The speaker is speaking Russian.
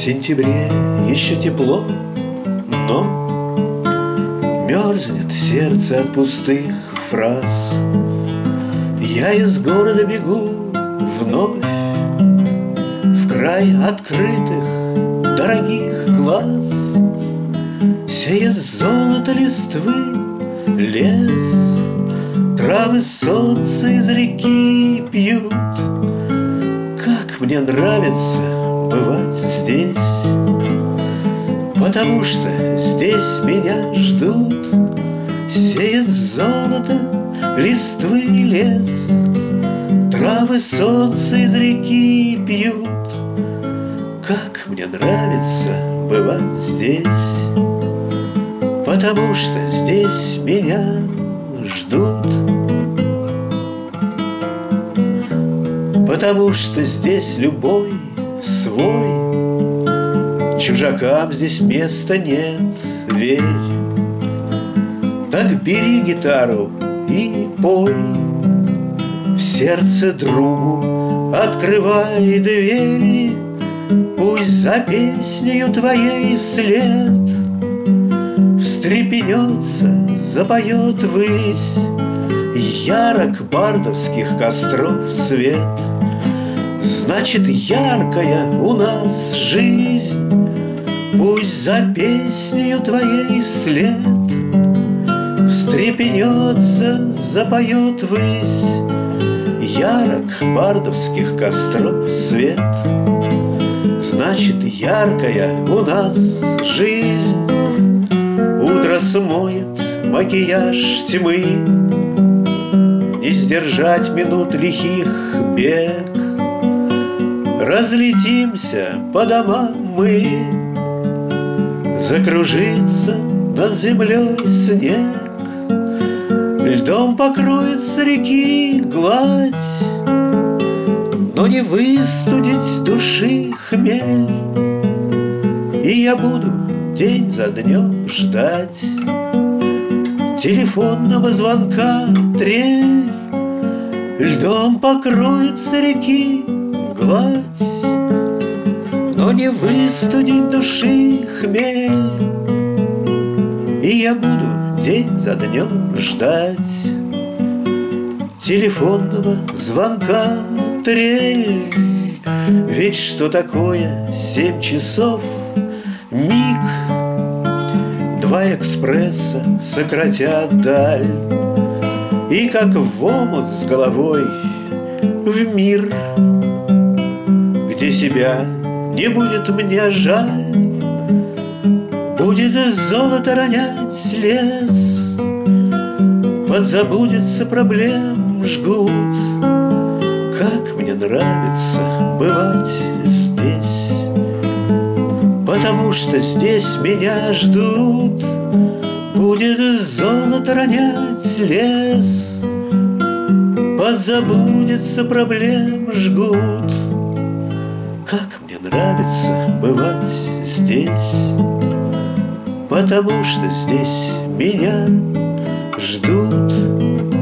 сентябре еще тепло, но мерзнет сердце от пустых фраз. Я из города бегу вновь в край открытых, дорогих глаз. Сеет золото листвы лес, травы солнце из реки пьют. Как мне нравится бывать здесь, потому что здесь меня ждут. Сеет золото листвы лес, травы солнце из реки пьют. Как мне нравится бывать здесь, потому что здесь меня ждут. Потому что здесь любой свой, чужакам здесь места нет, верь. Так бери гитару и пой, в сердце другу открывай двери. Пусть за песнею твоей вслед встрепенется, запоет ввысь ярок бардовских костров свет. Значит, яркая у нас жизнь. Пусть за песнею твоей вслед встрепенется, запоет ввысь ярок бардовских костров свет. Значит, яркая у нас жизнь. Утро смоет макияж тьмы, не сдержать минут лихих бег. Разлетимся по домам мы, закружится над землей снег. Льдом покроется реки гладь, но не выстудить души хмель. И я буду день за днем ждать телефонного звонка трель. Льдом покроется реки гладь, но не выстудить души хмель. И я буду день за днем ждать телефонного звонка трель. Ведь что такое 7 часов миг? Два экспресса сократят даль, и как в омут с головой в мир, где себя не будет мне жаль. Будет золото ронять лес, подзабудется проблем жгут. Как мне нравится бывать здесь, потому что здесь меня ждут. Будет золото ронять лес, подзабудется проблем жгут. Как мне нравится бывать здесь, потому что здесь меня ждут.